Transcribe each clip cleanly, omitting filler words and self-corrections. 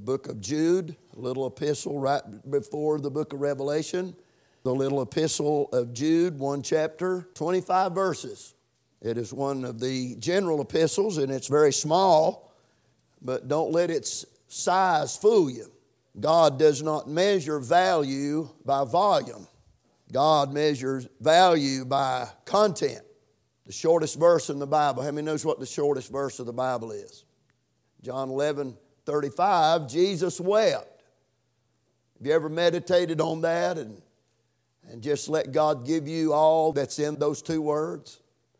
book of Jude, a little epistle right before the book of Revelation. The little epistle of Jude, 1 chapter, 25 verses. It is one of the general epistles, and it's very small, but don't let its size fool you. God does not measure value by volume. God measures value by content. The shortest verse in the Bible. How many knows what the shortest verse of the Bible is? John 11:35, Jesus wept. Have you ever meditated on that and just let God give you all that's in those two words?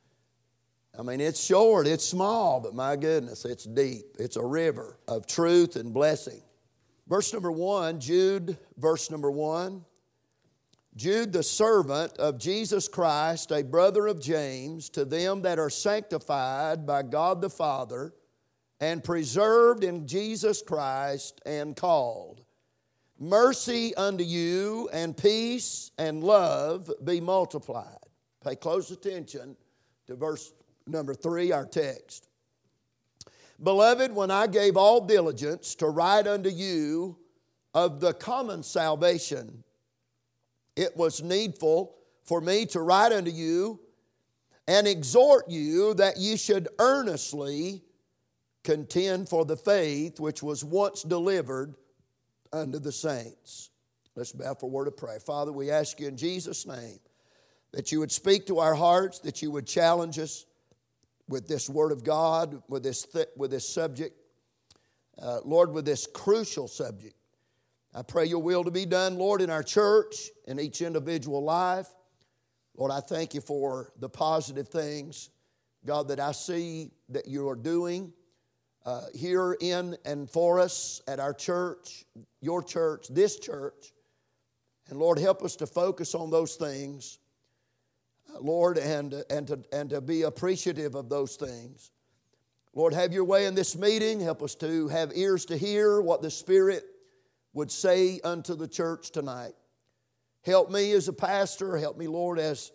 I mean, it's short, it's small, but my goodness, it's deep. It's a river of truth and blessing. Verse number 1, Jude, verse number 1. Jude, the servant of Jesus Christ, a brother of James, to them that are sanctified by God the Father and preserved in Jesus Christ and called. Mercy unto you and peace and love be multiplied. Pay close attention to verse number 3, our text. Beloved, when I gave all diligence to write unto you of the common salvation, it was needful for me to write unto you and exhort you that ye should earnestly contend for the faith which was once delivered unto the saints. Let's bow for a word of prayer. Father, we ask you in Jesus' name that you would speak to our hearts, that you would challenge us with this word of God, with this subject, Lord, with this crucial subject. I pray your will to be done, Lord, in our church, in each individual life. Lord, I thank you for the positive things, God, that I see that you are doing here in and for us at our church, your church, this church. And Lord, help us to focus on those things, Lord, and to be appreciative of those things. Lord, have your way in this meeting. Help us to have ears to hear what the Spirit would say unto the church tonight. Help me as a pastor. Help me, Lord, as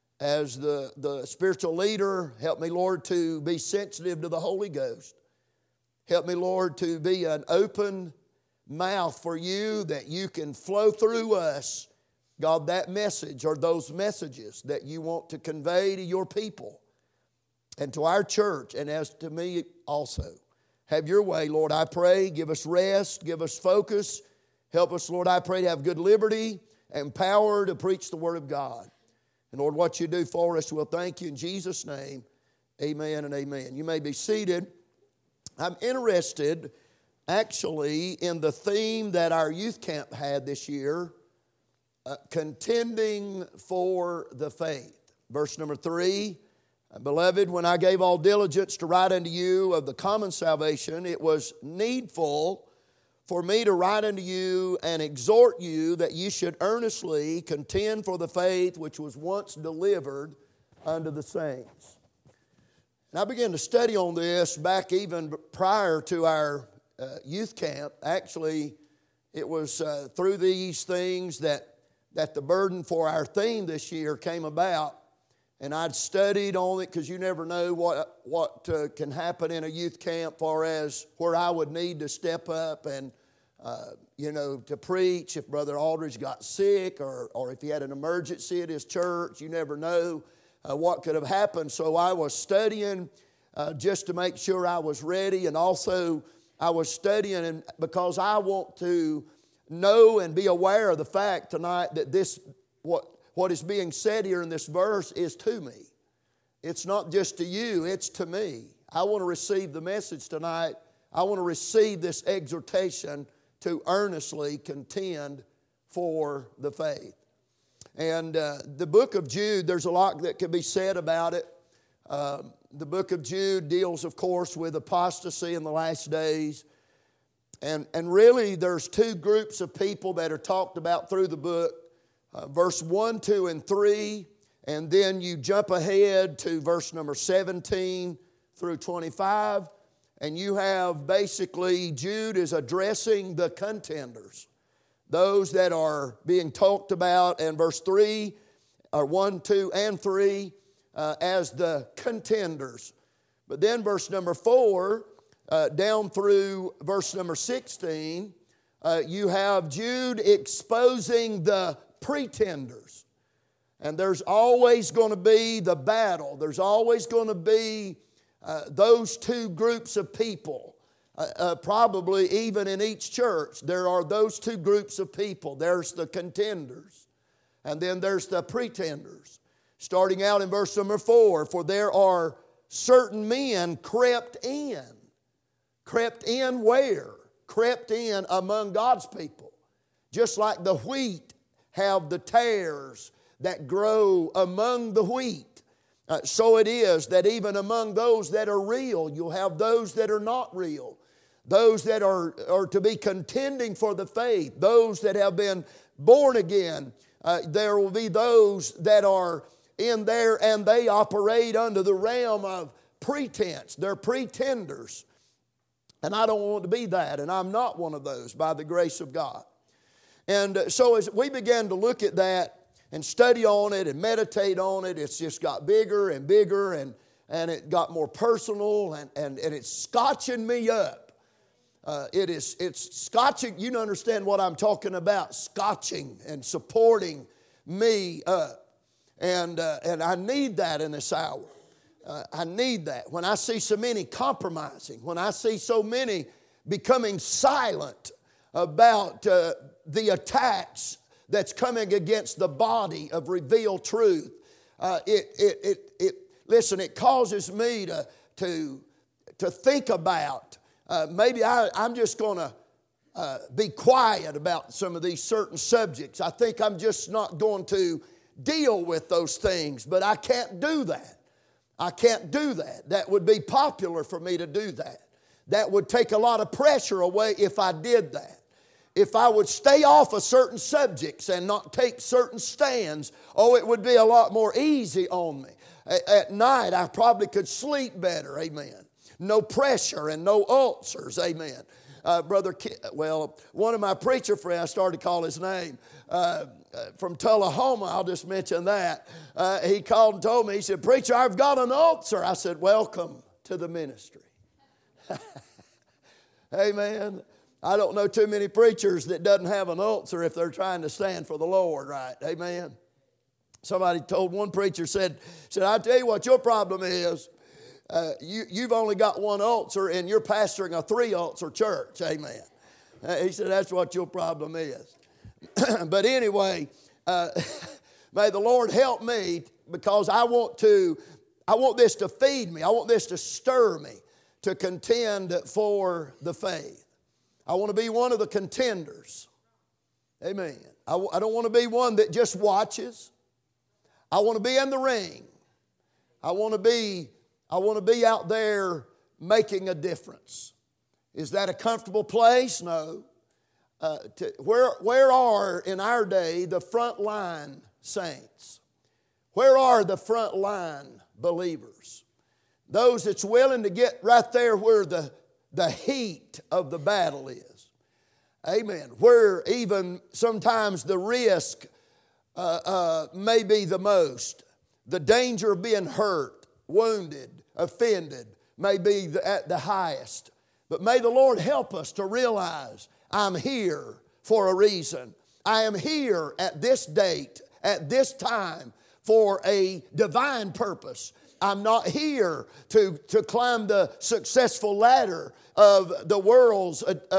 the spiritual leader. Help me, Lord, to be sensitive to the Holy Ghost. Help me, Lord, to be an open mouth for you, that you can flow through us, God, that message or those messages that you want to convey to your people and to our church, and as to me also. Have your way, Lord, I pray. Give us rest. Give us focus. Help us, Lord, I pray, to have good liberty and power to preach the Word of God. And Lord, what you do for us, we'll thank you in Jesus' name. Amen and amen. You may be seated. I'm interested, actually, in the theme that our youth camp had this year, contending for the faith. Verse number 3, Beloved, when I gave all diligence to write unto you of the common salvation, it was needful for me to write unto you and exhort you that ye should earnestly contend for the faith which was once delivered unto the saints. And I began to study on this back even prior to our youth camp. Actually, it was through these things that the burden for our theme this year came about. And I'd studied on it, because you never know what can happen in a youth camp, far as where I would need to step up and, to preach. If Brother Aldridge got sick, or if he had an emergency at his church, you never know what could have happened. So I was studying just to make sure I was ready. And also I was studying because I want to know and be aware of the fact tonight that what is being said here in this verse is to me. It's not just to you, it's to me. I want to receive the message tonight. I want to receive this exhortation to earnestly contend for the faith. And the book of Jude, there's a lot that can be said about it. The book of Jude deals, of course, with apostasy in the last days. And really, there's two groups of people that are talked about through the book. Verse 1, 2, and 3, and then you jump ahead to verse number 17 through 25, and you have basically Jude is addressing the contenders, those that are being talked about in verse 3, or 1, 2, and 3, as the contenders. But then verse number 4, down through verse number 16, you have Jude exposing the pretenders. And there's always going to be the battle. There's always going to be those two groups of people. Probably even in each church, there are those two groups of people. There's the contenders, and then there's the pretenders. Starting out in verse number 4, for there are certain men crept in. Crept in where? Crept in among God's people. Just like the wheat have the tares that grow among the wheat. So it is that even among those that are real, you'll have those that are not real. Those that are to be contending for the faith. Those that have been born again. There will be those that are in there and they operate under the realm of pretense. They're pretenders. And I don't want to be that, and I'm not one of those by the grace of God. And so as we began to look at that and study on it and meditate on it, it's just got bigger and bigger, and it got more personal, and it's scotching me up. It's scotching, you understand what I'm talking about, scotching and supporting me up. And I need that in this hour. I need that. When I see so many compromising, when I see so many becoming silent about the attacks that's coming against the body of revealed truth, listen, it causes me to think about, maybe I'm just going to be quiet about some of these certain subjects. I think I'm just not going to deal with those things, but I can't do that. I can't do that. That would be popular for me to do that. That would take a lot of pressure away if I did that. If I would stay off of certain subjects and not take certain stands, it would be a lot more easy on me. At night, I probably could sleep better, amen. No pressure and no ulcers, amen. One of my preacher friends, I started to call his name, from Tullahoma, I'll just mention that. He called and told me, he said, "Preacher, I've got an ulcer." I said, "Welcome to the ministry." Amen. I don't know too many preachers that doesn't have an ulcer if they're trying to stand for the Lord, right? Amen. Somebody told one preacher, said, "I tell you what your problem is. You've only got one ulcer and you're pastoring a 3-ulcer church." Amen. He said, "That's what your problem is." But anyway, may the Lord help me, because I want this to feed me. I want this to stir me to contend for the faith. I want to be one of the contenders. Amen. I don't want to be one that just watches. I want to be in the ring. I want to be out there making a difference. Is that a comfortable place? No. Where are, in our day, the frontline saints? Where are the frontline believers? Those that's willing to get right there where the heat of the battle is. Amen. Where even sometimes the risk may be the most. The danger of being hurt, wounded, offended may be at the highest. But may the Lord help us to realize, I'm here for a reason. I am here at this date, at this time, for a divine purpose. I'm not here to climb the successful ladder of the world's,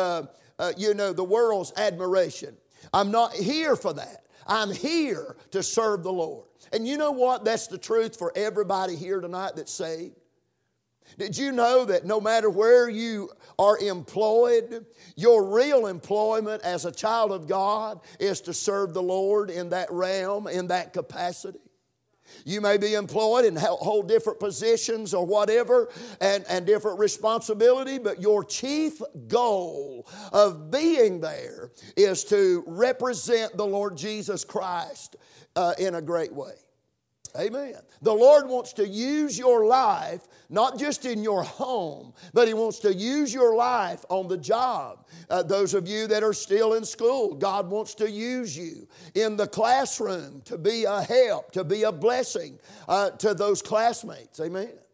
the world's admiration. I'm not here for that. I'm here to serve the Lord. And you know what? That's the truth for everybody here tonight that's saved. Did you know that no matter where you are employed, your real employment as a child of God is to serve the Lord in that realm, in that capacity? You may be employed and hold different positions or whatever and different responsibility, but your chief goal of being there is to represent the Lord Jesus Christ in a great way. Amen. The Lord wants to use your life, not just in your home, but He wants to use your life on the job. Those of you that are still in school, God wants to use you in the classroom to be a help, to be a blessing to those classmates. Amen.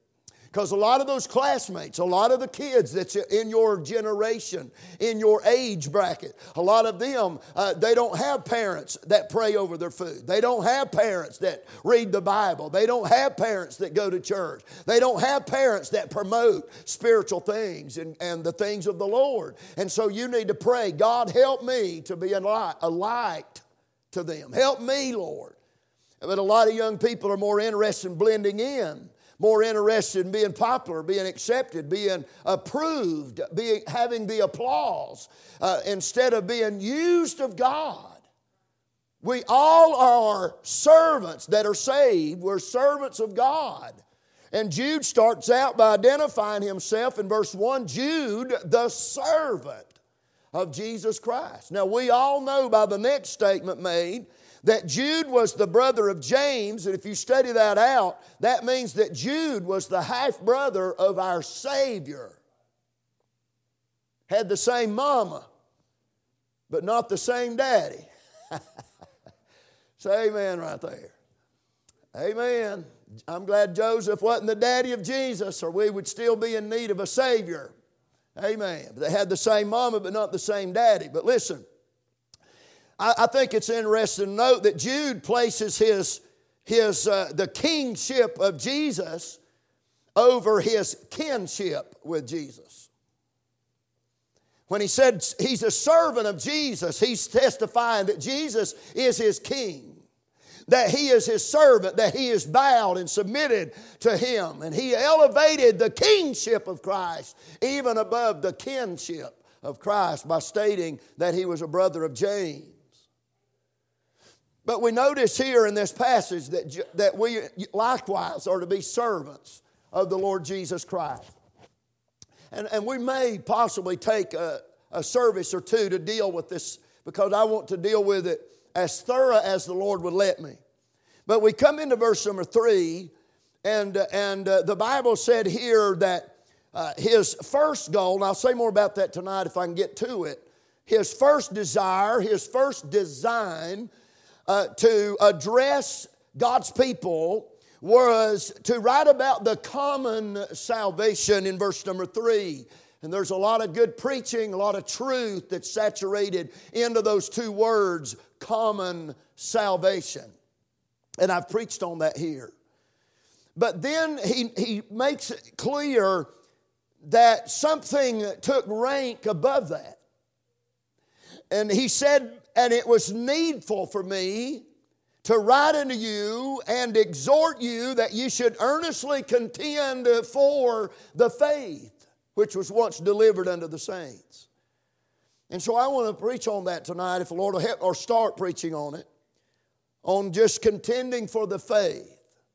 Because a lot of those classmates, a lot of the kids that's in your generation, in your age bracket, a lot of them, they don't have parents that pray over their food. They don't have parents that read the Bible. They don't have parents that go to church. They don't have parents that promote spiritual things and the things of the Lord. And so you need to pray, God, help me to be a light to them. Help me, Lord. But a lot of young people are more interested in blending in, more interested in being popular, being accepted, being approved, having the applause, instead of being used of God. We all are servants that are saved. We're servants of God. And Jude starts out by identifying himself in verse 1, Jude, the servant of Jesus Christ. Now we all know by the next statement made that Jude was the brother of James, and if you study that out, that means that Jude was the half-brother of our Savior. Had the same mama, but not the same daddy. Say amen right there. Amen. I'm glad Joseph wasn't the daddy of Jesus, or we would still be in need of a Savior. Amen. They had the same mama, but not the same daddy. But listen, I think it's interesting to note that Jude places the kingship of Jesus over his kinship with Jesus. When he said he's a servant of Jesus, he's testifying that Jesus is his king, that he is his servant, that he is bowed and submitted to him. And he elevated the kingship of Christ even above the kinship of Christ by stating that he was a brother of James. But we notice here in this passage that we likewise are to be servants of the Lord Jesus Christ. And we may possibly take a service or two to deal with this, because I want to deal with it as thorough as the Lord would let me. But we come into verse number 3, and the Bible said here that his first goal, and I'll say more about that tonight if I can get to it, his first desire, his first design to address God's people was to write about the common salvation in verse number 3. And there's a lot of good preaching, a lot of truth that's saturated into those two words, common salvation. And I've preached on that here. But then he makes it clear that something took rank above that. And he said, and it was needful for me to write unto you and exhort you that you should earnestly contend for the faith which was once delivered unto the saints. And so I want to preach on that tonight, if the Lord will help, or start preaching on it, on just contending for the faith.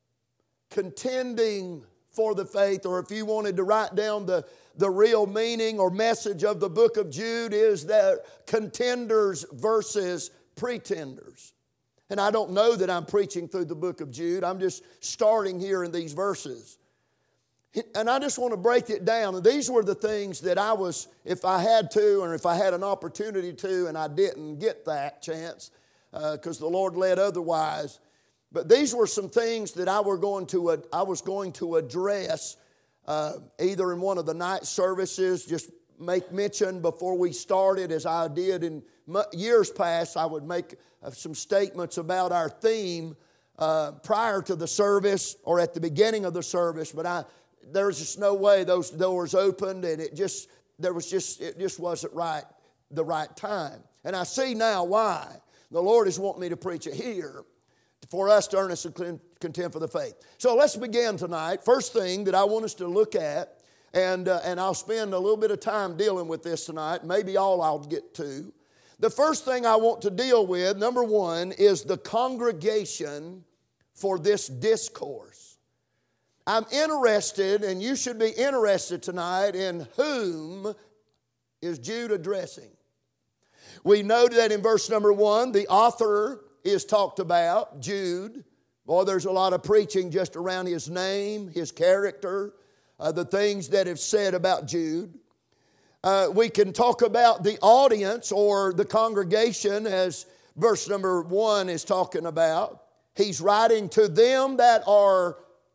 Contending for the faith, or if you wanted to write down the real meaning or message of the book of Jude, is that contenders versus pretenders. And I don't know that I'm preaching through the book of Jude. I'm just starting here in these verses. And I just want to break it down. And these were the things that I was, if I had to, or if I had an opportunity to, and I didn't get that chance, because the Lord led otherwise. But these were some things that I was going to address either in one of the night services, just make mention before we started, as I did in years past. I would make some statements about our theme prior to the service or at the beginning of the service, but there was just no way those doors opened, and it just wasn't right, the right time. And I see now why. The Lord is wanting me to preach it here, for us to earnestly contend for the faith. So let's begin tonight. First thing that I want us to look at, and I'll spend a little bit of time dealing with this tonight, maybe all I'll get to. The first thing I want to deal with, number one, is the congregation for this discourse. I'm interested, and you should be interested tonight, in whom is Jude addressing. We know that in verse number 1, the author is talked about, Jude. Boy, there's a lot of preaching just around his name, his character, the things that have said about Jude. We can talk about the audience or the congregation, as verse number 1 is talking about. He's writing to them that are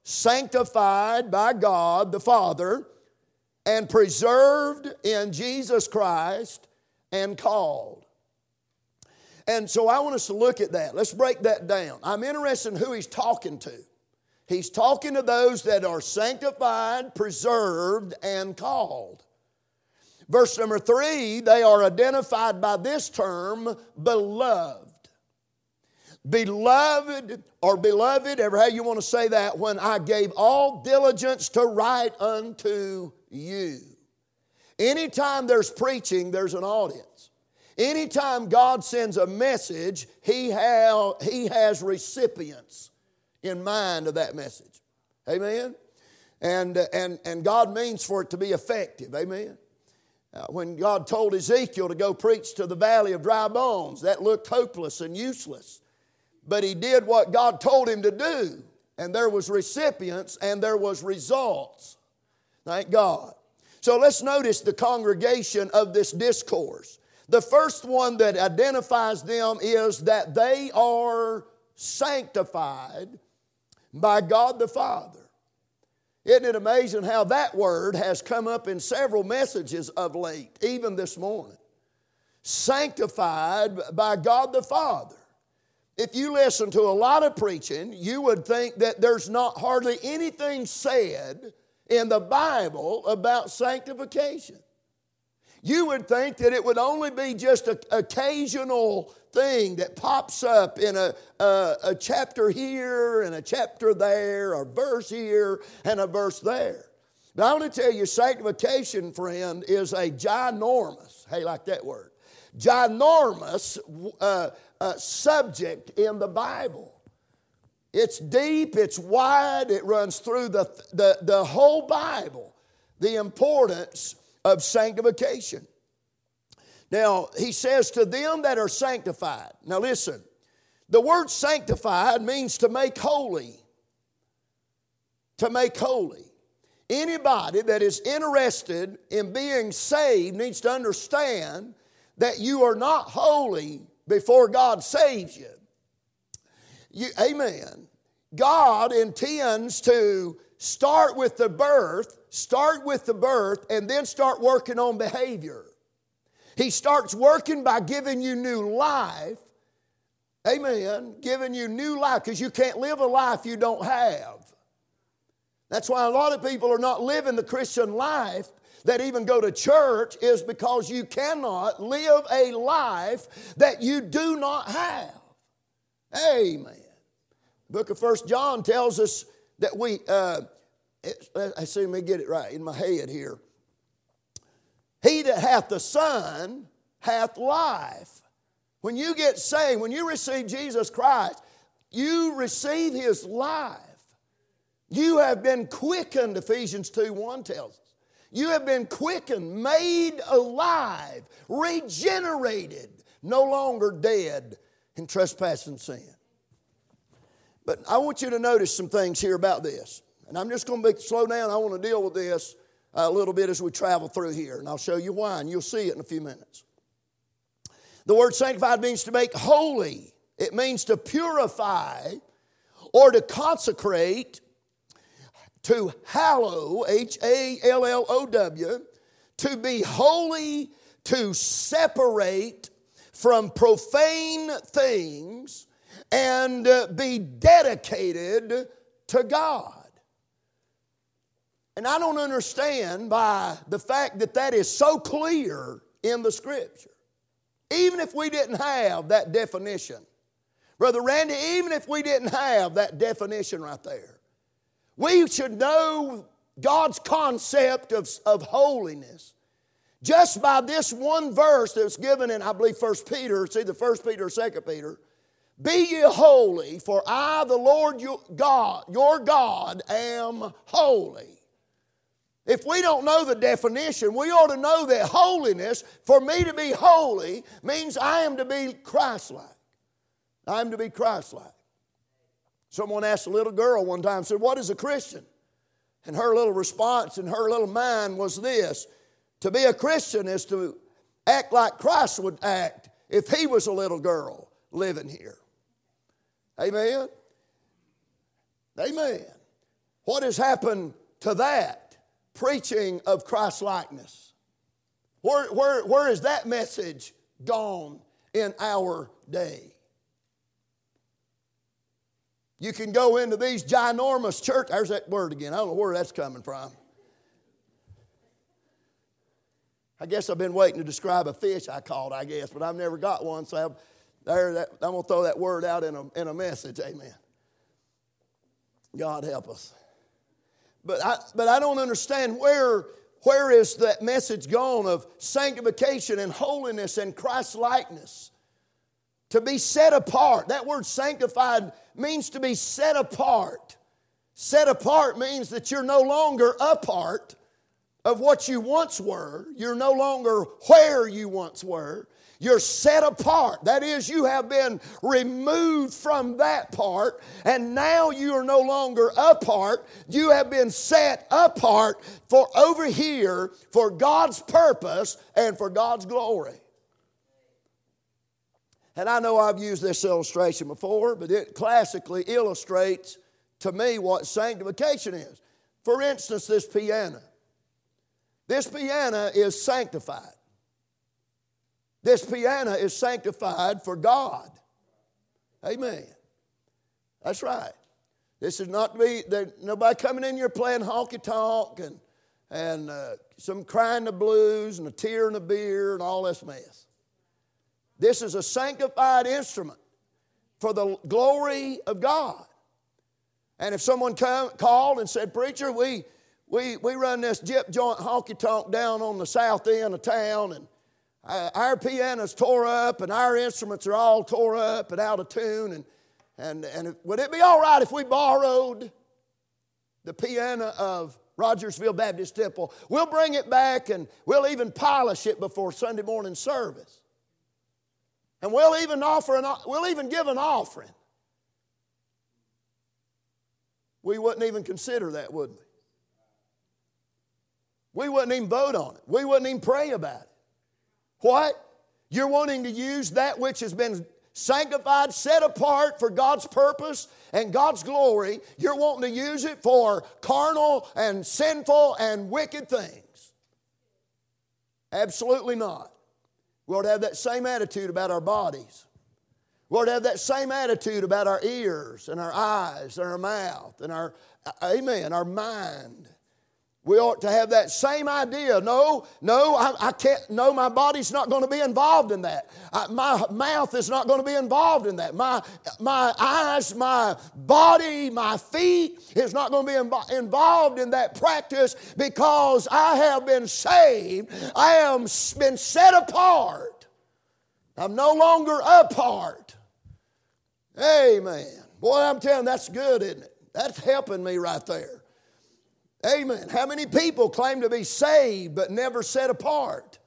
sanctified by God the Father, and preserved in Jesus Christ, and called. And so I want us to look at that. Let's break that down. I'm interested in who he's talking to. He's talking to those that are sanctified, preserved, and called. Verse number 3, they are identified by this term, beloved. Beloved, or beloved, ever how you want to say that, when I gave all diligence to write unto you. Anytime there's preaching, there's an audience. Anytime God sends a message, He has recipients in mind of that message. Amen? And God means for it to be effective. Amen? When God told Ezekiel to go preach to the valley of dry bones, that looked hopeless and useless. But he did what God told him to do. And there was recipients and there was results. Thank God. So let's notice the congregation of this discourse. The first one that identifies them is that they are sanctified by God the Father. Isn't it amazing how that word has come up in several messages of late, even this morning? Sanctified by God the Father. If you listen to a lot of preaching, you would think that there's not hardly anything said in the Bible about sanctification. You would think that it would only be just an occasional thing that pops up in a chapter here and a chapter there, or a verse here and a verse there. But I want to tell you, sanctification, friend, is a ginormous, hey, like that word, ginormous subject in the Bible. It's deep, it's wide, it runs through the whole Bible, the importance of sanctification. Now, he says to them that are sanctified. Now listen, the word sanctified means to make holy. To make holy. Anybody that is interested in being saved needs to understand that you are not holy before God saves you. Amen. God intends to start with the birth, and then start working on behavior. He starts working by giving you new life. Amen. Giving you new life, because you can't live a life you don't have. That's why a lot of people are not living the Christian life that even go to church, is because you cannot live a life that you do not have. Amen. The book of 1 John tells us that I see me get it right in my head here. He that hath the Son hath life. When you get saved, when you receive Jesus Christ, you receive His life. You have been quickened, Ephesians 2:1 tells us. You have been quickened, made alive, regenerated, no longer dead in trespass and sin. But I want you to notice some things here about this. And I'm just going to slow down. I want to deal with this a little bit as we travel through here. And I'll show you why, and you'll see it in a few minutes. The word sanctified means to make holy. It means to purify or to consecrate, to hallow, H-A-L-L-O-W, to be holy, to separate from profane things, and be dedicated to God. And I don't understand by the fact that that is so clear in the Scripture. Even if we didn't have that definition. Brother Randy, even if we didn't have that definition right there, we should know God's concept of holiness just by this one verse that's given in, I believe, 1 Peter. It's either 1 Peter or 2 Peter. Be ye holy, for I, the Lord your God, am holy. If we don't know the definition, we ought to know that holiness, for me to be holy, means I am to be Christ-like. I am to be Christ-like. Someone asked a little girl one time, said, what is a Christian? And her little response in her little mind was this: to be a Christian is to act like Christ would act if He was a little girl living here. Amen? Amen. What has happened to that preaching of Christ-likeness? Where is that message gone in our day? You can go into these ginormous churches. There's that word again. I don't know where that's coming from. I guess I've been waiting to describe a fish I caught, I guess, but I've never got one, so I'm going to throw that word out in a message. Amen. God help us. But I don't understand where is that message gone of sanctification and holiness and Christ-likeness. To be set apart. That word sanctified means to be set apart. Set apart means that you're no longer a part of what you once were. You're no longer where you once were. You're set apart. That is, you have been removed from that part, and now you are no longer apart. You have been set apart for over here for God's purpose and for God's glory. And I know I've used this illustration before, but it classically illustrates to me what sanctification is. For instance, this piano. This piano is sanctified. This piano is sanctified for God. Amen. That's right. This is not to be, nobody coming in here playing honky-tonk and some crying the blues and a tear in the beer and all this mess. This is a sanctified instrument for the glory of God. And if someone called and said, "Preacher, we run this gyp joint honky-tonk down on the south end of town, and our piano's tore up and our instruments are all tore up and out of tune, and would it be all right if we borrowed the piano of Rogersville Baptist Temple? We'll bring it back and we'll even polish it before Sunday morning service. And we'll even give an offering." We wouldn't even consider that, would we? We wouldn't even vote on it. We wouldn't even pray about it. What? You're wanting to use that which has been sanctified, set apart for God's purpose and God's glory. You're wanting to use it for carnal and sinful and wicked things. Absolutely not. We ought to have that same attitude about our bodies. We ought to have that same attitude about our ears and our eyes and our mouth and our mind. We ought to have that same idea. I can't. No, my body's not going to be involved in that. My mouth is not going to be involved in that. My eyes, my body, my feet is not going to be involved in that practice because I have been saved. I have been set apart. I'm no longer apart. Amen. Boy, I'm telling you, that's good, isn't it? That's helping me right there. Amen. How many people claim to be saved but never set apart?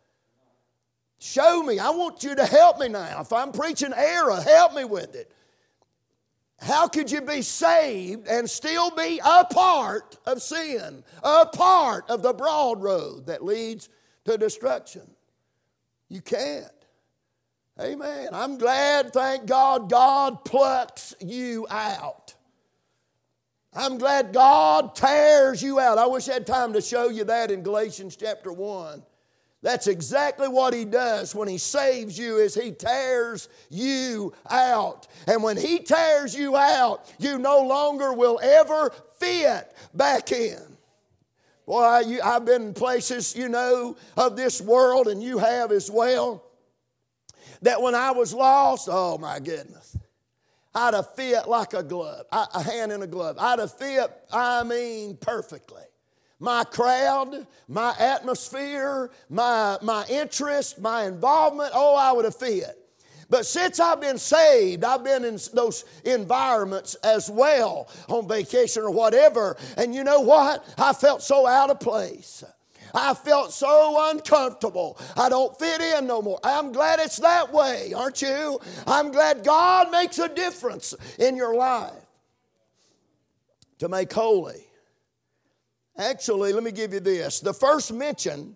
Show me. I want you to help me now. If I'm preaching error, help me with it. How could you be saved and still be a part of sin, a part of the broad road that leads to destruction? You can't. Amen. I'm glad, thank God, God plucks you out. I'm glad God tears you out. I wish I had time to show you that in Galatians chapter 1. That's exactly what He does when He saves you, is He tears you out. And when He tears you out, you no longer will ever fit back in. Boy, I've been in places, of this world, and you have as well, that when I was lost, oh my goodness, I'd have fit like a glove, a hand in a glove. I'd have fit, perfectly. My crowd, my atmosphere, my interest, my involvement, I would have fit. But since I've been saved, I've been in those environments as well, on vacation or whatever, and you know what? I felt so out of place. I felt so uncomfortable. I don't fit in no more. I'm glad it's that way, aren't you? I'm glad God makes a difference in your life to make holy. Actually, let me give you this. The first mention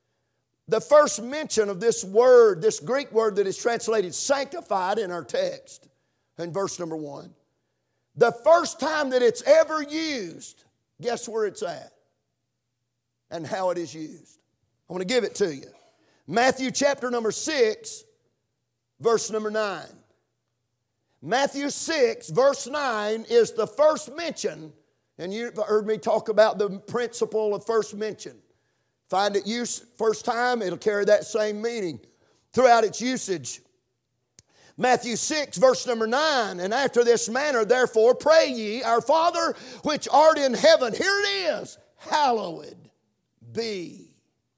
of this word, this Greek word that is translated sanctified in our text, in verse number 1, the first time that it's ever used Guess where it's at and how it is used. I want to give it to you. Matthew chapter number 6, verse number 9. Matthew 6, verse 9 is the first mention, and you've heard me talk about the principle of first mention. Find it used first time, it'll carry that same meaning throughout its usage. Matthew 6, verse number 9, and after this manner, therefore, pray ye, our Father which art in heaven. Here it is, hallowed be.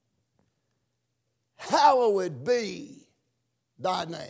Hallowed be thy name.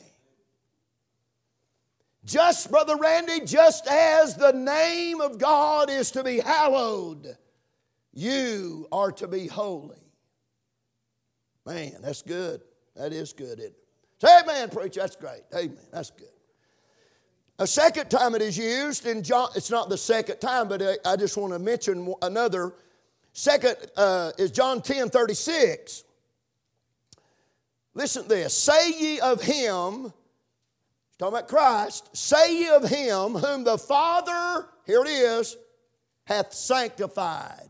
Just, Brother Randy, just as the name of God is to be hallowed, you are to be holy. Man, that's good. That is good, isn't it? Say amen, preacher. That's great. Amen. That's good. A second time it is used in John. It's not the second time, but I just want to mention another. Second is John 10:36. Listen to this. Say ye of him, talking about Christ, say ye of him whom the Father, here it is, hath sanctified.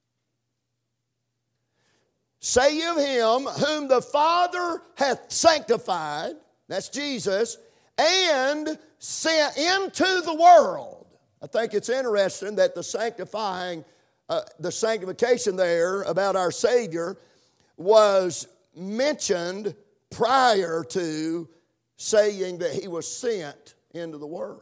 Say ye of him whom the Father hath sanctified, that's Jesus, and sent into the world. I think it's interesting that the sanctification there about our Savior was mentioned prior to saying that he was sent into the world.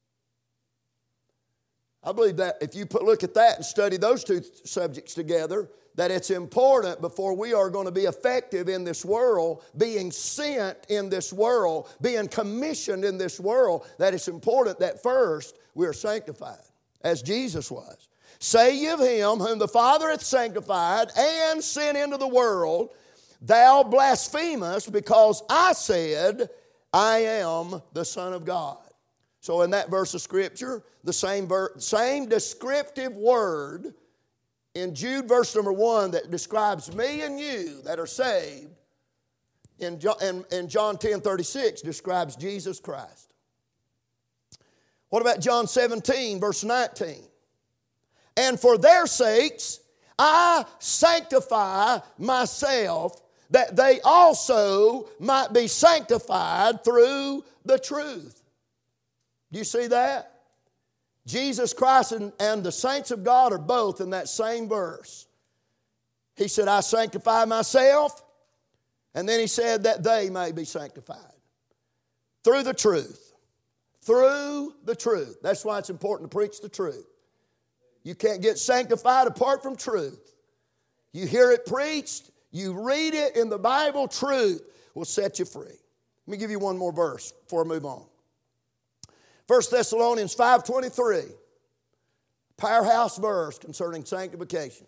I believe that if you look at that and study those two subjects together, that it's important before we are going to be effective in this world, being sent in this world, being commissioned in this world, that it's important that first we are sanctified, as Jesus was. Say ye of him whom the Father hath sanctified and sent into the world, thou blasphemest, because I said, I am the Son of God. So in that verse of Scripture, the same descriptive word in Jude verse number 1 that describes me and you that are saved, in John 10:36 describes Jesus Christ. What about John 17 verse 19? And for their sakes I sanctify myself, that they also might be sanctified through the truth. Do you see that? Jesus Christ and the saints of God are both in that same verse. He said, I sanctify myself, and then he said that they may be sanctified. Through the truth. Through the truth. That's why it's important to preach the truth. You can't get sanctified apart from truth. You hear it preached, you read it in the Bible, truth will set you free. Let me give you one more verse before I move on. 1 Thessalonians 5:23, powerhouse verse concerning sanctification.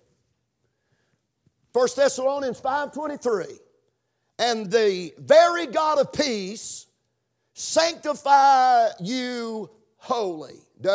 1 Thessalonians 5:23, and the very God of peace sanctify you wholly.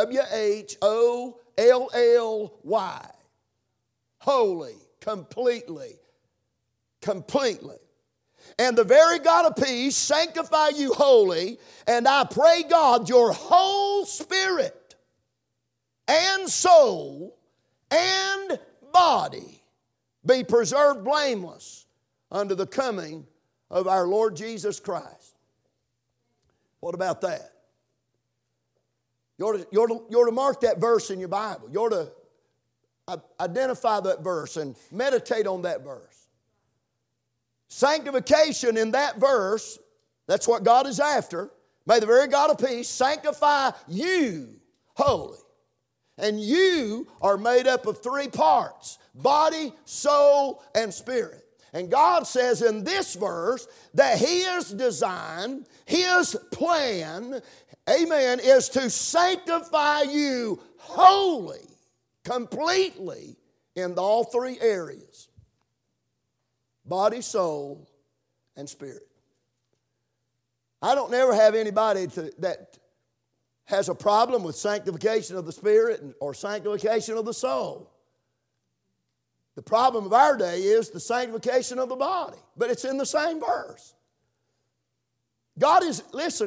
W-H-O-L-L-Y. Holy, completely. Completely. And the very God of peace sanctify you wholly, and I pray God your whole spirit and soul and body be preserved blameless unto the coming of our Lord Jesus Christ. What about that? You ought to mark that verse in your Bible. You ought to identify that verse and meditate on that verse. Sanctification in that verse, that's what God is after. May the very God of peace sanctify you wholly. And you are made up of three parts: body, soul, and spirit. And God says in this verse that His design, His plan, amen, is to sanctify you wholly, completely in all three areas: body, soul, and spirit. I don't never have anybody that has a problem with sanctification of the spirit or sanctification of the soul. The problem of our day is the sanctification of the body, but it's in the same verse. God's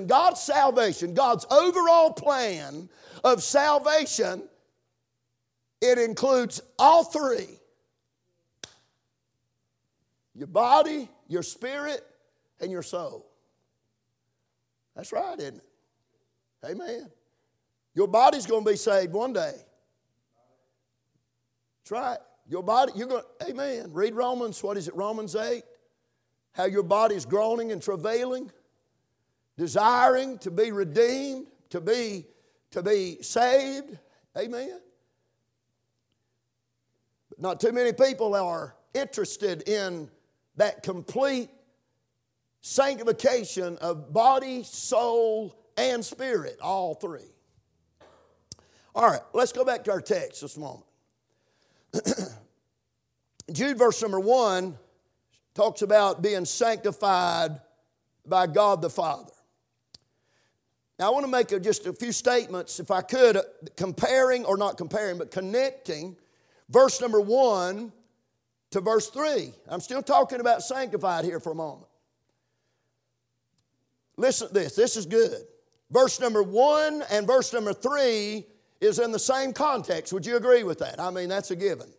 salvation, God's overall plan of salvation It includes all three. Your body, your spirit, and your soul. That's right, isn't it? Amen. Your body's going to be saved one day. That's right. Your body, you're going to, amen. Read Romans, what is it, Romans 8? How your body's groaning and travailing, desiring to be redeemed, to be saved. Amen. But not too many people are interested in that complete sanctification of body, soul, and spirit, all three. All right, let's go back to our text this moment. Jude verse number 1 talks about being sanctified by God the Father. Now I want to make just a few statements, if I could, comparing, or not comparing, but connecting verse number 1 to verse 3. I'm still talking about sanctified here for a moment. Listen to this. This is good. Verse number 1 and verse number 3 is in the same context. Would you agree with that? I mean, that's a given.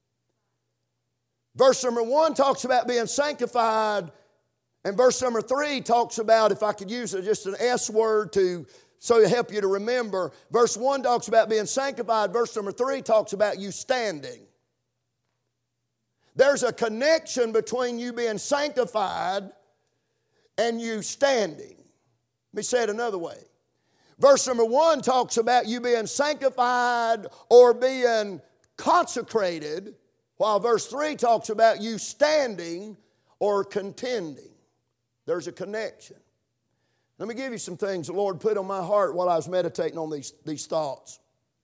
Verse number 1 talks about being sanctified, and verse number 3 talks about, if I could use just an S word so to help you to remember, verse 1 talks about being sanctified, verse number 3 talks about you standing. There's a connection between you being sanctified and you standing. Let me say it another way. Verse number 1 talks about you being sanctified or being consecrated, while verse 3 talks about you standing or contending. There's a connection. Let me give you some things the Lord put on my heart while I was meditating on these thoughts.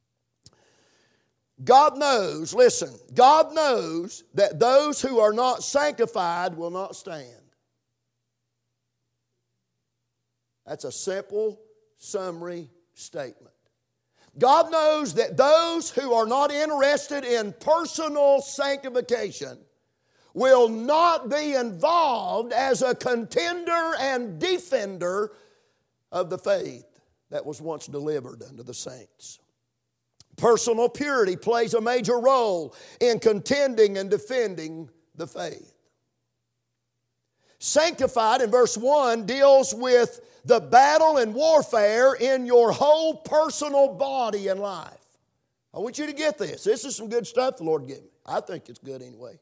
God knows, listen, God knows that those who are not sanctified will not stand. That's a simple summary statement. God knows that those who are not interested in personal sanctification will not be involved as a contender and defender of the faith that was once delivered unto the saints. Personal purity plays a major role in contending and defending the faith. Sanctified in verse 1 deals with the battle and warfare in your whole personal body and life. I want you to get this. This is some good stuff the Lord gave me. I think it's good anyway.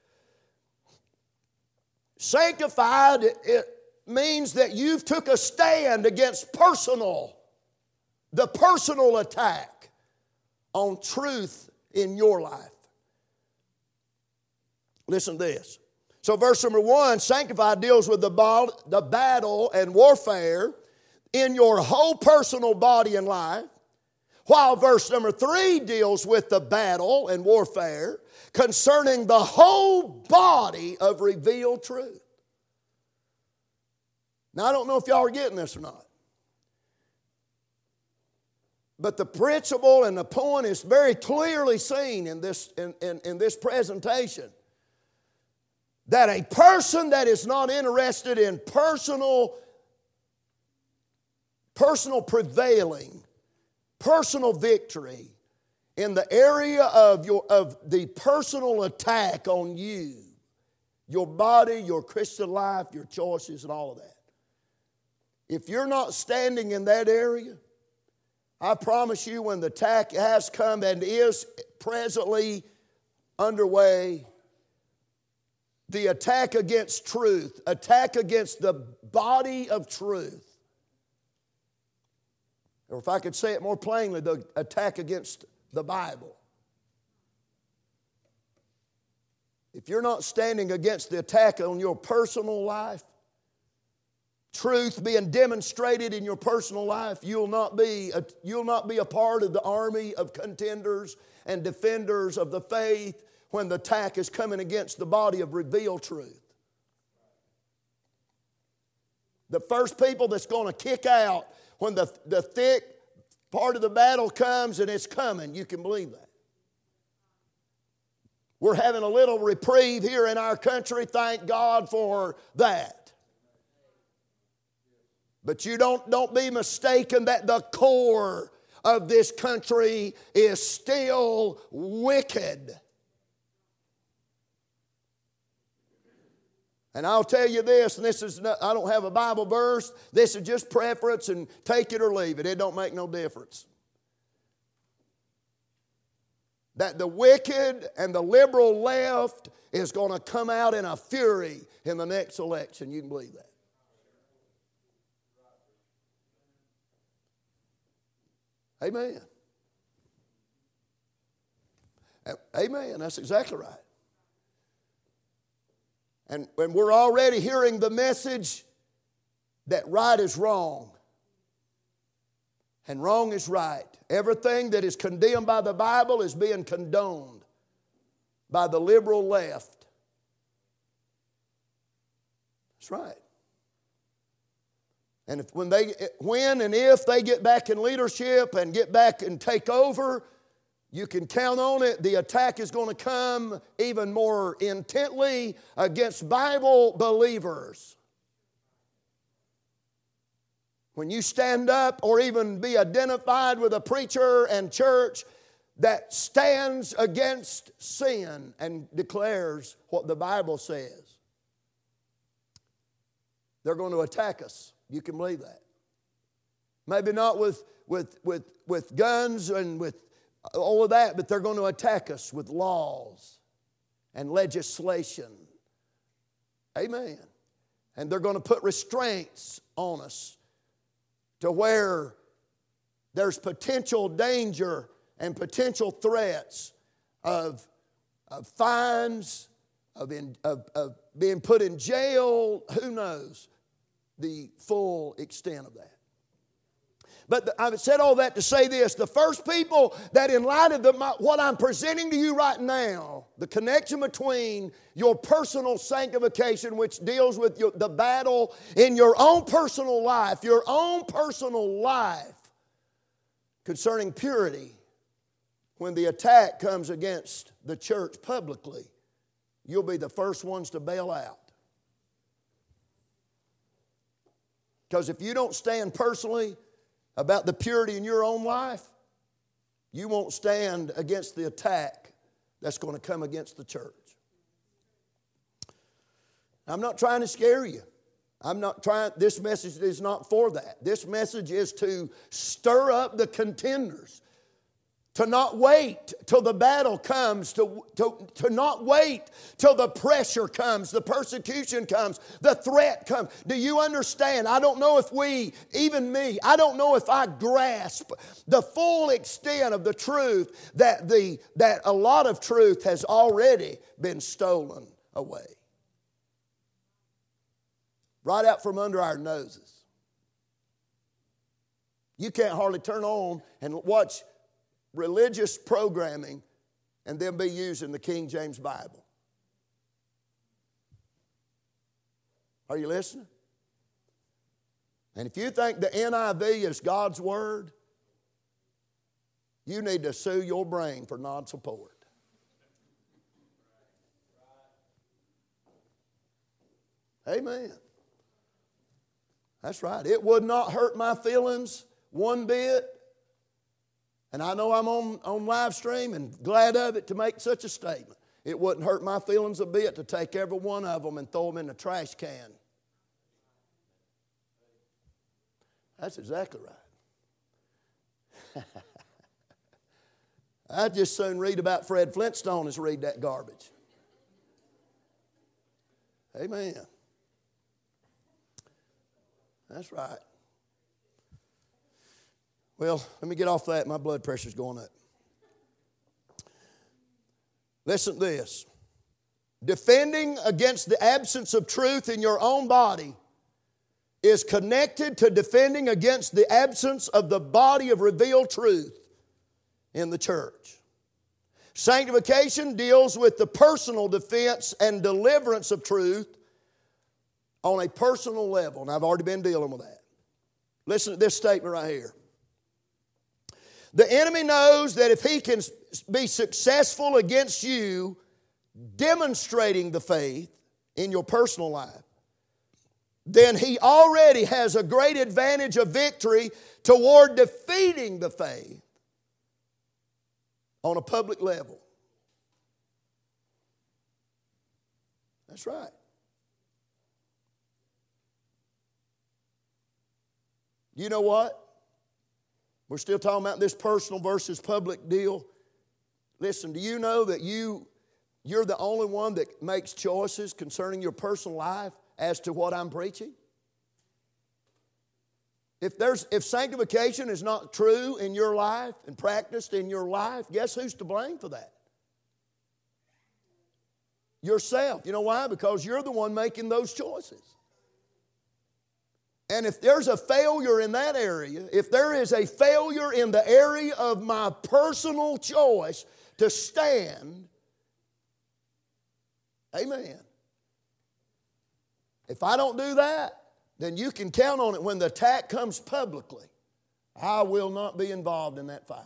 Sanctified, it means that you've took a stand against the personal attack on truth in your life. Listen to this. So verse number 1, sanctified, deals with the battle and warfare in your whole personal body and life, while verse number 3 deals with the battle and warfare concerning the whole body of revealed truth. Now, I don't know if y'all are getting this or not, but the principle and the point is very clearly seen in this presentation. That a person that is not interested in personal prevailing, personal victory in the area of the personal attack on you, your body, your Christian life, your choices, and all of that. If you're not standing in that area, I promise you when the attack has come and is presently underway, the attack against truth, attack against the body of truth, or if I could say it more plainly, the attack against the Bible. If you're not standing against the attack on your personal life, truth being demonstrated in your personal life, you'll not be a part of the army of contenders and defenders of the faith when the attack is coming against the body of revealed truth. The first people that's going to kick out when the thick part of the battle comes, and it's coming, you can believe that. We're having a little reprieve here in our country, thank God for that. But you don't be mistaken that the core of this country is still wicked. And I'll tell you this, and this is not, I don't have a Bible verse. This is just preference, and take it or leave it. It don't make no difference. That the wicked and the liberal left is going to come out in a fury in the next election. You can believe that. Amen. Amen. That's exactly right. And we're already hearing the message that right is wrong and wrong is right. Everything that is condemned by the Bible is being condoned by the liberal left. That's right. And when and if they get back in leadership and get back and take over, you can count on it, the attack is going to come even more intently against Bible believers. When you stand up or even be identified with a preacher and church that stands against sin and declares what the Bible says, they're going to attack us. You can believe that. Maybe not with guns and with all of that, but they're going to attack us with laws and legislation. Amen. And they're going to put restraints on us to where there's potential danger and potential threats of fines, of being put in jail. Who knows the full extent of that? But I've said all that to say this. The first people that in light of what I'm presenting to you right now, the connection between your personal sanctification, which deals with the battle in your own personal life concerning purity, when the attack comes against the church publicly, you'll be the first ones to bail out. Because if you don't stand personally about the purity in your own life, you won't stand against the attack that's going to come against the church. I'm not trying to scare you. This message is not for that. This message is to stir up the contenders, to not wait till the battle comes, to not wait till the pressure comes, the persecution comes, the threat comes. Do you understand? I don't know if I don't know if I grasp the full extent of the truth that a lot of truth has already been stolen away. Right out from under our noses. You can't hardly turn on and watch religious programming and then be using the King James Bible. Are you listening? And if you think the NIV is God's Word, you need to sue your brain for non-support. Amen. That's right. It would not hurt my feelings one bit. And I know I'm on live stream and glad of it to make such a statement. It wouldn't hurt my feelings a bit to take every one of them and throw them in the trash can. That's exactly right. I'd just soon read about Fred Flintstone as read that garbage. Amen. That's right. Well, let me get off that. My blood pressure's going up. Listen to this. Defending against the absence of truth in your own body is connected to defending against the absence of the body of revealed truth in the church. Sanctification deals with the personal defense and deliverance of truth on a personal level, and I've already been dealing with that. Listen to this statement right here. The enemy knows that if he can be successful against you demonstrating the faith in your personal life, then he already has a great advantage of victory toward defeating the faith on a public level. That's right. You know what? We're still talking about this personal versus public deal. Listen, do you know that you're the only one that makes choices concerning your personal life as to what I'm preaching? If sanctification is not true in your life and practiced in your life, guess who's to blame for that? Yourself. You know why? Because you're the one making those choices. And if there's a failure in that area, if there is a failure in the area of my personal choice to stand, amen. If I don't do that, then you can count on it when the attack comes publicly. I will not be involved in that fight.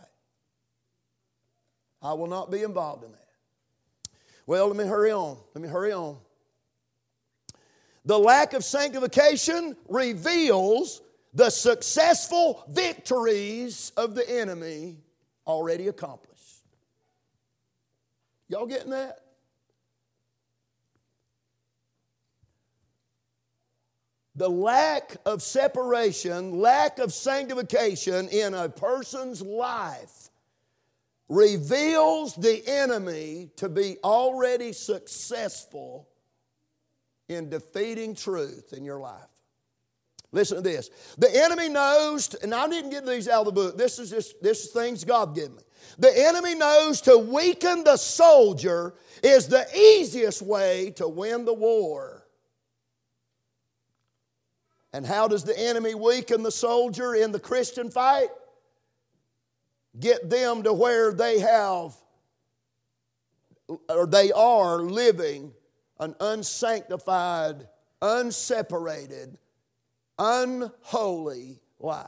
I will not be involved in that. Well, let me hurry on. The lack of sanctification reveals the successful victories of the enemy already accomplished. Y'all getting that? The lack of separation, lack of sanctification in a person's life reveals the enemy to be already successful in defeating truth in your life. Listen to this. The enemy knows, and I didn't get these out of the book. This is things God gave me. The enemy knows to weaken the soldier is the easiest way to win the war. And how does the enemy weaken the soldier in the Christian fight? Get them to where they have, or they are living an unsanctified, unseparated, unholy life.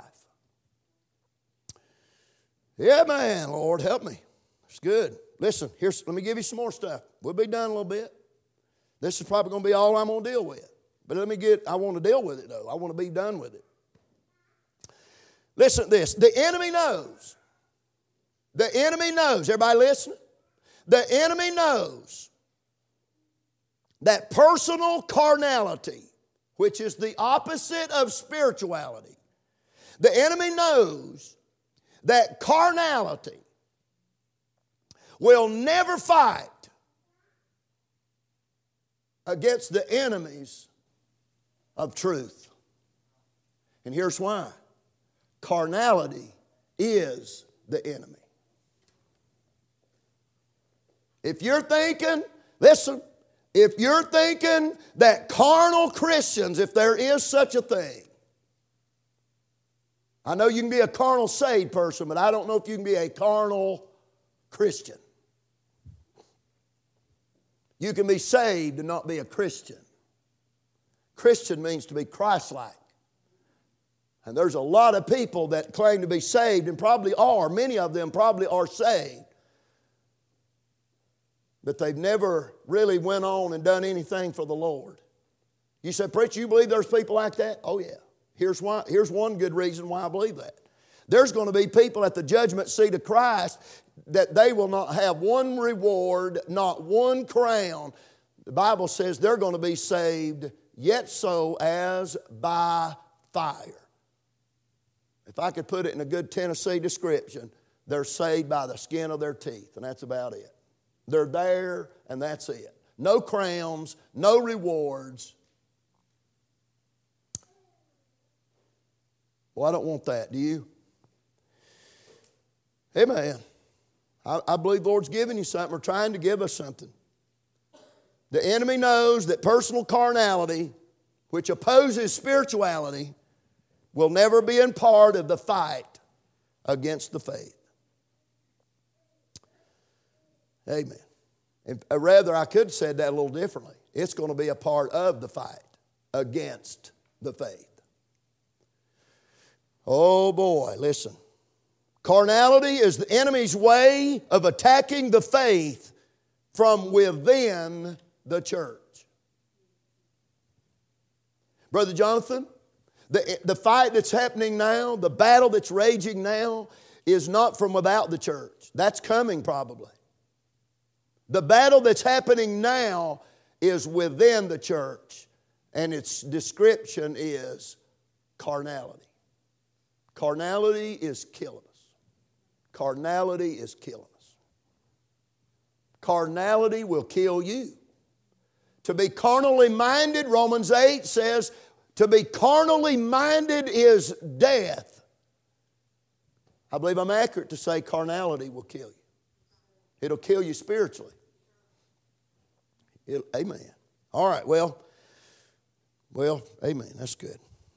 Yeah, man, Lord, help me. It's good. Listen, let me give you some more stuff. We'll be done in a little bit. This is probably going to be all I'm going to deal with. But I want to deal with it, though. I want to be done with it. Listen to this. The enemy knows. The enemy knows. Everybody listening? The enemy knows that personal carnality, which is the opposite of spirituality, the enemy knows that carnality will never fight against the enemies of truth. And here's why. Carnality is the enemy. If you're thinking, listen, if you're thinking that carnal Christians, if there is such a thing, I know you can be a carnal saved person, but I don't know if you can be a carnal Christian. You can be saved and not be a Christian. Christian means to be Christ-like. And there's a lot of people that claim to be saved and probably are. Many of them probably are saved. But they've never really went on and done anything for the Lord. You said, preacher, you believe there's people like that? Oh, yeah. Here's one good reason why I believe that. There's going to be people at the judgment seat of Christ that they will not have one reward, not one crown. The Bible says they're going to be saved, yet so as by fire. If I could put it in a good Tennessee description, they're saved by the skin of their teeth, and that's about it. They're there, and that's it. No crowns, no rewards. Well, I don't want that, do you? Amen. I believe the Lord's giving you something or trying to give us something. The enemy knows that personal carnality, which opposes spirituality, will never be in part of the fight against the faith. Amen. Rather, I could have said that a little differently. It's going to be a part of the fight against the faith. Oh boy, listen. Carnality is the enemy's way of attacking the faith from within the church. Brother Jonathan, the fight that's happening now, the battle that's raging now, is not from without the church. That's coming probably. The battle that's happening now is within the church, and its description is carnality. Carnality is killing us. Carnality is killing us. Carnality will kill you. To be carnally minded, Romans 8 says, to be carnally minded is death. I believe I'm accurate to say carnality will kill you. It'll kill you spiritually. Amen. All right, well, amen. That's good.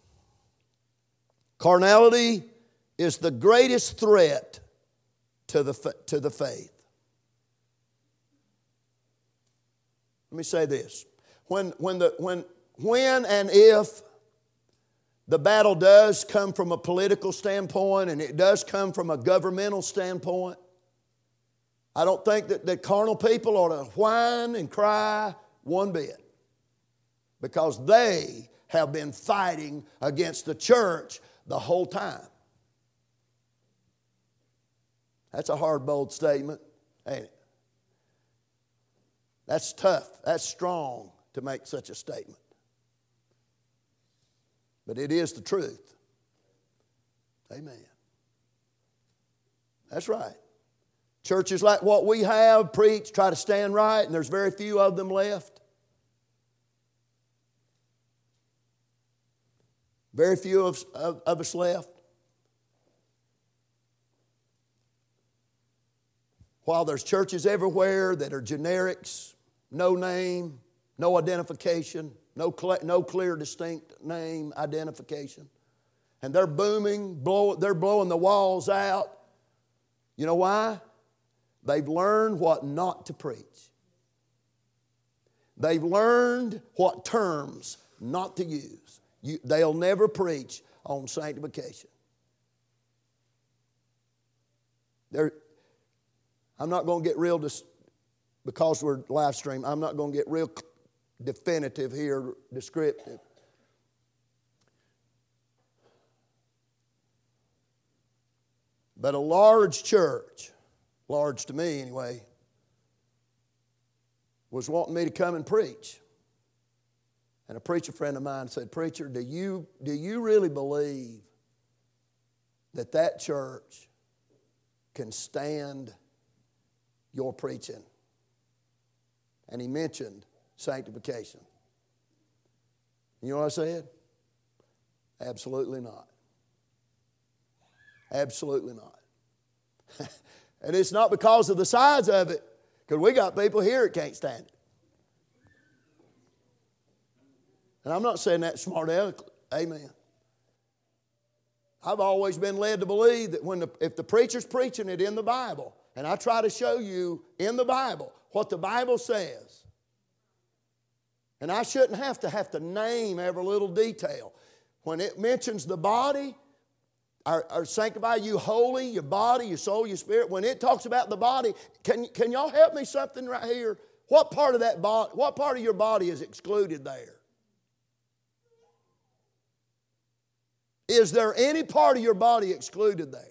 Carnality is the greatest threat to the faith. Let me say this. When and if the battle does come from a political standpoint and it does come from a governmental standpoint, I don't think that carnal people ought to whine and cry one bit, because they have been fighting against the church the whole time. That's a hard, bold statement, ain't it? That's tough. That's strong to make such a statement. But it is the truth. Amen. That's right. Churches like what we have preach, try to stand right, and there's very few of them left. Very few of us left. While there's churches everywhere that are generics, no name, no identification, no clear, distinct name identification. And they're booming, they're blowing the walls out. You know why? They've learned what not to preach. They've learned what terms not to use. They'll never preach on sanctification. I'm not going to get real, because we're live stream, I'm not going to get real definitive here, descriptive. But a large church, large to me anyway, was wanting me to come and preach. And a preacher friend of mine said, "Preacher, do you really believe that church can stand your preaching?" And he mentioned sanctification. You know what I said? Absolutely not. Absolutely not. And it's not because of the size of it, because we got people here that can't stand it. And I'm not saying that smart aleck. Amen. I've always been led to believe that if the preacher's preaching it in the Bible, and I try to show you in the Bible what the Bible says, and I shouldn't have to name every little detail. When it mentions the body, or sanctify you holy, your body, your soul, your spirit. When it talks about the body, can y'all help me something right here? What part of that body, what part of your body is excluded there? Is there any part of your body excluded there?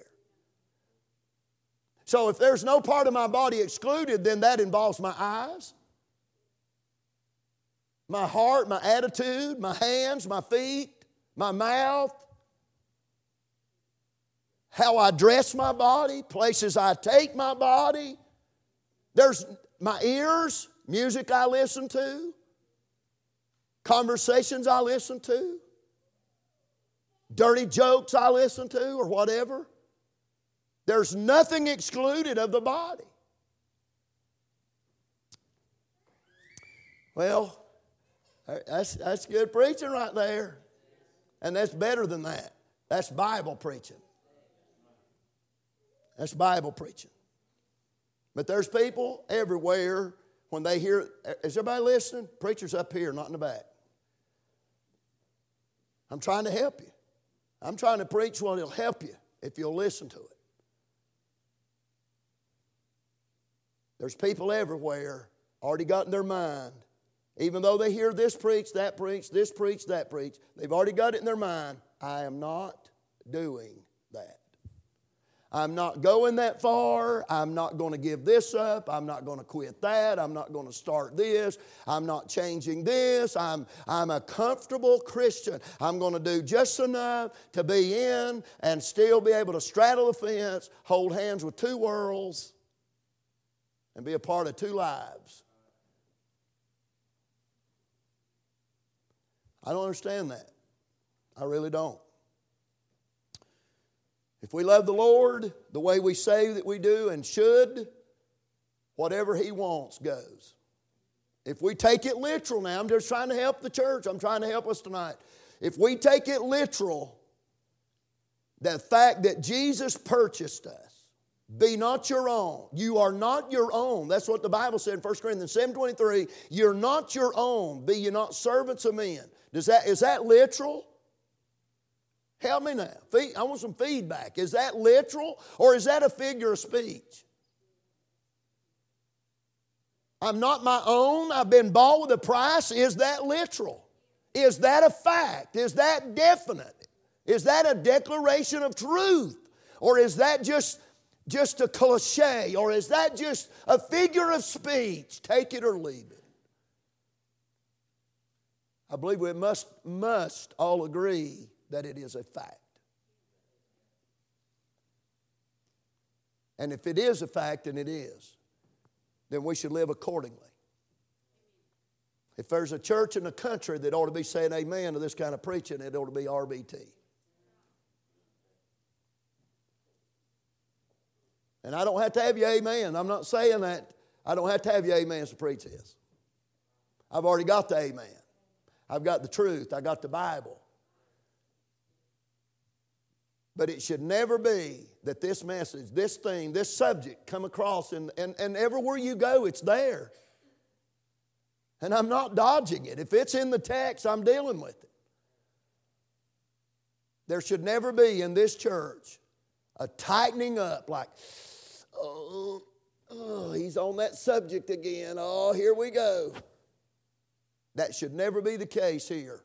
So if there's no part of my body excluded, then that involves my eyes, my heart, my attitude, my hands, my feet, my mouth, how I dress my body, places I take my body. There's my ears, music I listen to, conversations I listen to, dirty jokes I listen to, or whatever. There's nothing excluded of the body. Well, that's good preaching right there. And that's better than that. That's Bible preaching. That's Bible preaching. But there's people everywhere, when they hear, is everybody listening? Preacher's up here, not in the back. I'm trying to help you. I'm trying to preach what will help you if you'll listen to it. There's people everywhere already got in their mind Even though they hear this preach, that preach, this preach, that preach, they've already got it in their mind. I am not doing that. I'm not going that far. I'm not going to give this up. I'm not going to quit that. I'm not going to start this. I'm not changing this. I'm a comfortable Christian. I'm going to do just enough to be in and still be able to straddle the fence, hold hands with two worlds, and be a part of two lives. I don't understand that. I really don't. If we love the Lord the way we say that we do and should, whatever He wants goes. If we take it literal now, I'm just trying to help the church. I'm trying to help us tonight. If we take it literal, the fact that Jesus purchased us, be not your own. You are not your own. That's what the Bible said in 1 Corinthians 7:23. You're not your own. Be ye not servants of men. Is that literal? Help me now. I want some feedback. Is that literal or is that a figure of speech? I'm not my own. I've been bought with a price. Is that literal? Is that a fact? Is that definite? Is that a declaration of truth? Or is that just a cliche? Or is that just a figure of speech? Take it or leave it. I believe we must all agree that it is a fact. And if it is a fact, and it is, then we should live accordingly. If there's a church in the country that ought to be saying amen to this kind of preaching, it ought to be RBT. And I don't have to have you amen. I'm not saying that. I don't have to have you amens to preach this. I've already got the amen. I've got the truth. I got the Bible. But it should never be that this message, this thing, this subject come across and everywhere you go, it's there. And I'm not dodging it. If it's in the text, I'm dealing with it. There should never be in this church a tightening up like, oh, he's on that subject again. Oh, here we go. That should never be the case here.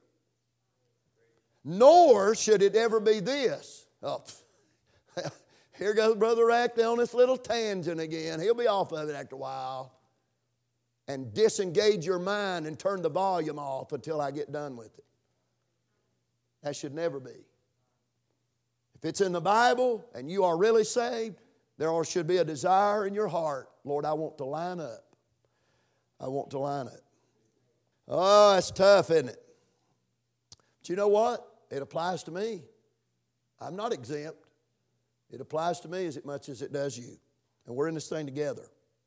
Nor should it ever be this. Oh, here goes Brother Rackley on this little tangent again. He'll be off of it after a while. And disengage your mind and turn the volume off until I get done with it. That should never be. If it's in the Bible and you are really saved, there should be a desire in your heart. Lord, I want to line up. I want to line up. Oh, that's tough, isn't it? But you know what? It applies to me. I'm not exempt. It applies to me as much as it does you. And we're in this thing together.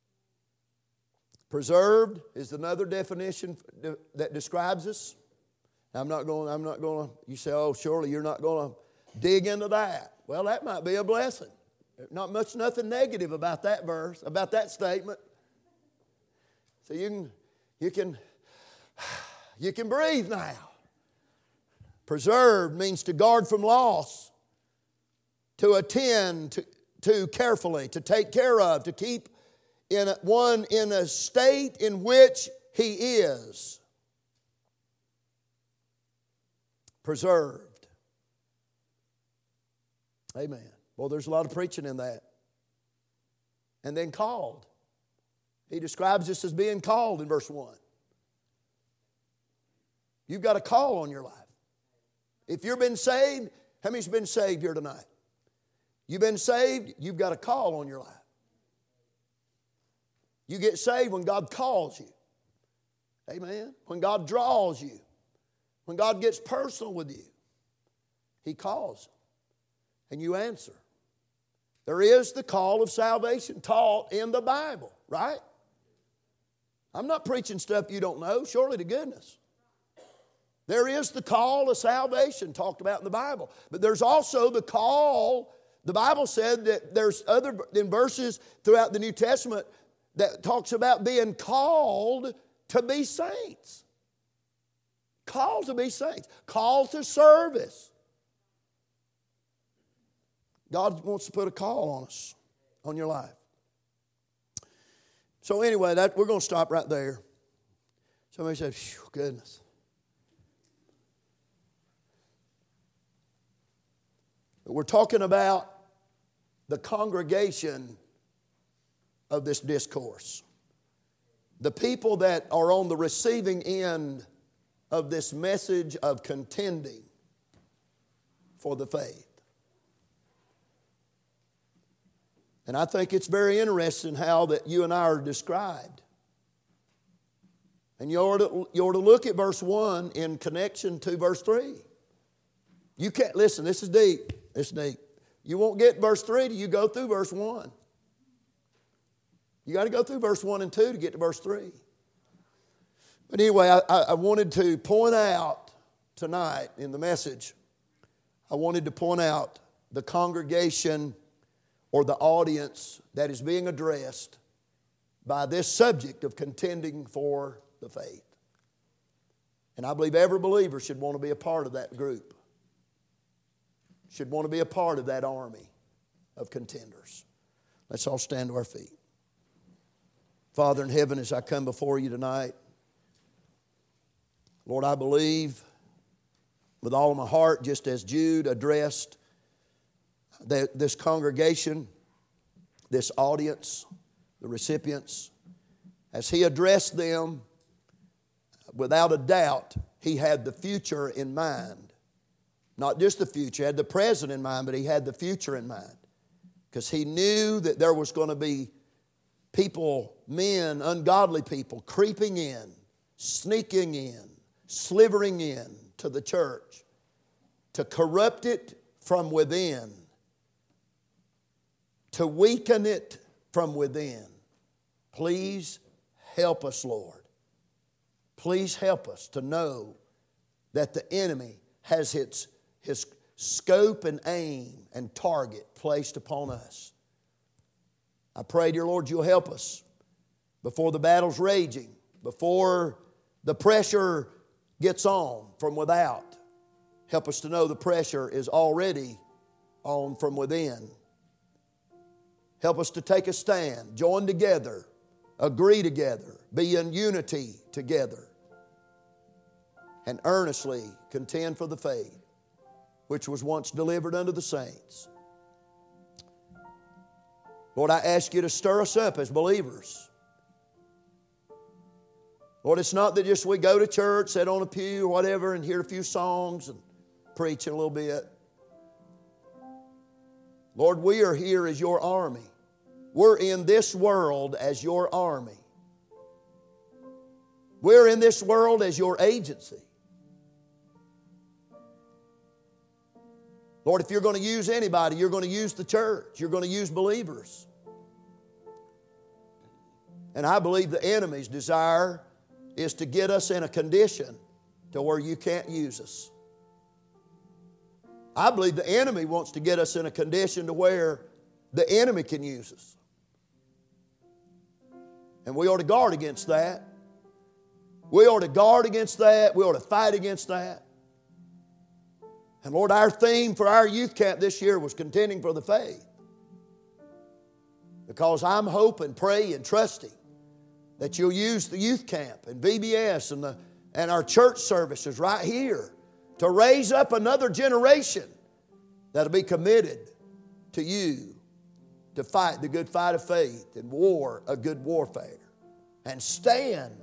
Preserved is another definition that describes us. I'm not going to, you say, oh, surely you're not going to dig into that. Well, that might be a blessing. Not much, nothing negative about that verse, about that statement. So you can breathe now. Preserved means to guard from loss, to attend to carefully, to take care of, to keep in a state in which he is. Preserved. Amen. Well, there's a lot of preaching in that. And then called. He describes this as being called in verse 1. You've got a call on your life. If you've been saved, how many's been saved here tonight? You've been saved, you've got a call on your life. You get saved when God calls you. Amen. When God draws you. When God gets personal with you. He calls. And you answer. There is the call of salvation taught in the Bible, right? I'm not preaching stuff you don't know, surely to goodness. There is the call of salvation talked about in the Bible. But there's also the call. The Bible said that there's other in verses throughout the New Testament that talks about being called to be saints. Called to be saints. Called to service. God wants to put a call on us, on your life. So anyway, we're going to stop right there. Somebody said, "Phew, goodness." We're talking about the congregation of this discourse. The people that are on the receiving end of this message of contending for the faith. And I think it's very interesting how that you and I are described. And you ought to look at verse 1 in connection to verse 3. You can't, listen, this is deep. It's deep. You won't get verse 3 till you go through verse 1. You got to go through verse 1 and 2 to get to verse 3. But anyway, I wanted to point out tonight in the message, I wanted to point out the congregation or the audience that is being addressed by this subject of contending for the faith. And I believe every believer should want to be a part of that group. Should want to be a part of that army of contenders. Let's all stand to our feet. Father in heaven, as I come before you tonight, Lord, I believe with all of my heart, just as Jude addressed this congregation, this audience, the recipients, as he addressed them, without a doubt, he had the future in mind. Not just the future, he had the present in mind, but he had the future in mind. Because he knew that there was going to be people, men, ungodly people, creeping in, sneaking in, slithering in to the church to corrupt it from within, to weaken it from within. Please help us, Lord. Please help us to know that the enemy has his scope and aim and target placed upon us. I pray, dear Lord, you'll help us before the battle's raging, before the pressure gets on from without. Help us to know the pressure is already on from within. Help us to take a stand, join together, agree together, be in unity together, and earnestly contend for the faith which was once delivered unto the saints. Lord, I ask you to stir us up as believers. Lord, it's not that just we go to church, sit on a pew or whatever and hear a few songs and preach a little bit. Lord, we are here as your army. We're in this world as your army. We're in this world as your agency. Lord, if you're going to use anybody, you're going to use the church. You're going to use believers. And I believe the enemy's desire is to get us in a condition to where you can't use us. I believe the enemy wants to get us in a condition to where the enemy can use us. And we ought to guard against that. We ought to guard against that. We ought to fight against that. And Lord, our theme for our youth camp this year was contending for the faith. Because I'm hoping, praying, trusting that you'll use the youth camp and VBS and our church services right here to raise up another generation that'll be committed to you to fight the good fight of faith and war a good warfare. And stand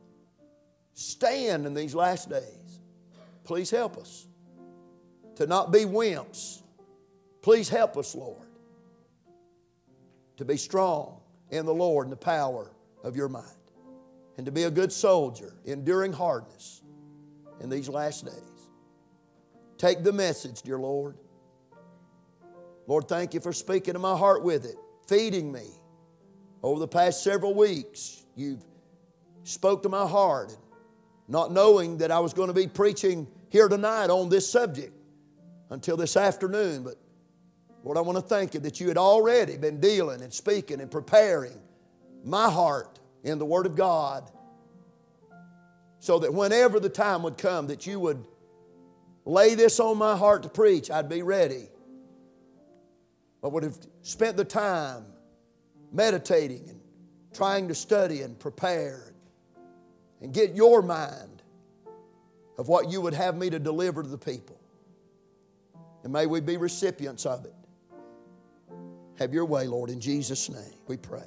in these last days. Please help us to not be wimps. Please help us, Lord, to be strong in the Lord and the power of your might, and to be a good soldier, enduring hardness in these last days. Take the message, dear Lord. Lord, thank you for speaking to my heart with it, feeding me. Over the past several weeks, you've spoke to my heart, not knowing that I was going to be preaching here tonight on this subject until this afternoon. But Lord, I want to thank you that you had already been dealing and speaking and preparing my heart in the Word of God, so that whenever the time would come that you would lay this on my heart to preach, I'd be ready. I would have spent the time meditating and trying to study and prepare and get your mind of what you would have me to deliver to the people. And may we be recipients of it. Have your way, Lord, in Jesus' name we pray.